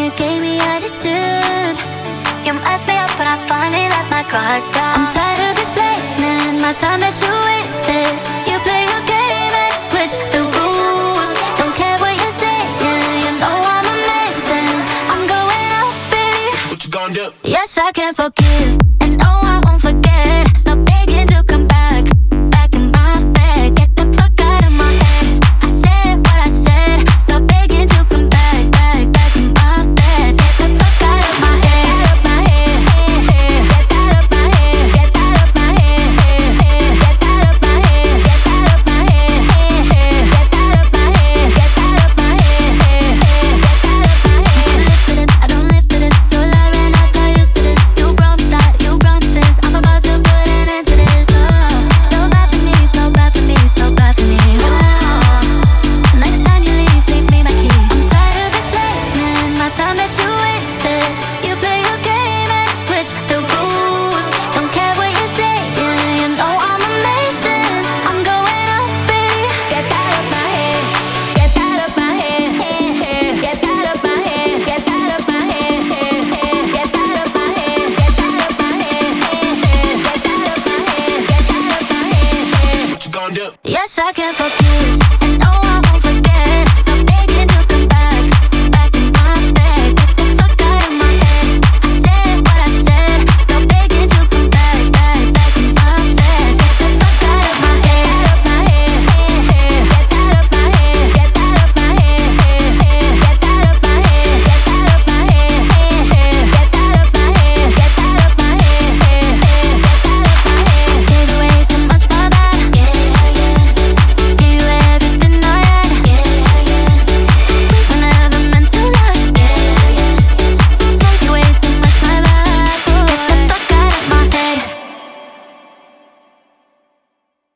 you gave me attitude. You messed me up, but I finally let my guard down. I'm tired of explaining my time that you wasted. You play your game and switch the rules. Don't care what you're saying, you know I'm amazing. I'm going out, baby. What you gonna do? Yes, I can forgive.